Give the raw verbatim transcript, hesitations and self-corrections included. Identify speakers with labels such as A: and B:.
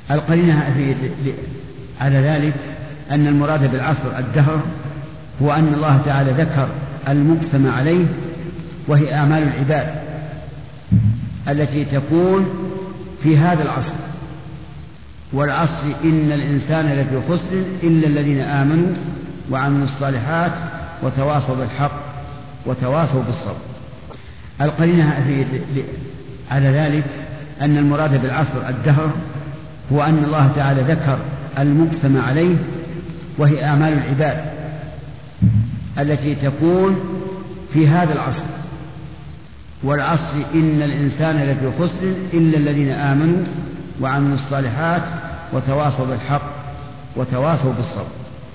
A: القرينة في على ذلك أن المراد بالعصر الدهر، هو أن الله تعالى ذكر المقسم عليه وهي أعمال العباد التي تكون في هذا العصر. والعصر إن الإنسان لفي خسر إلا الذين آمنوا وعملوا الصالحات وتواصوا بالحق وتواصوا بالصبر. القرينة في على ذلك أن المراد بالعصر الدهر، هو أن الله تعالى ذكر المقسم عليه وهي أعمال العباد التي تكون في هذا العصر. والعصر إن الإنسان لفي خسر إلا الذين آمنوا وعملوا الصالحات وتواصوا بالحق وتواصوا بالصبر.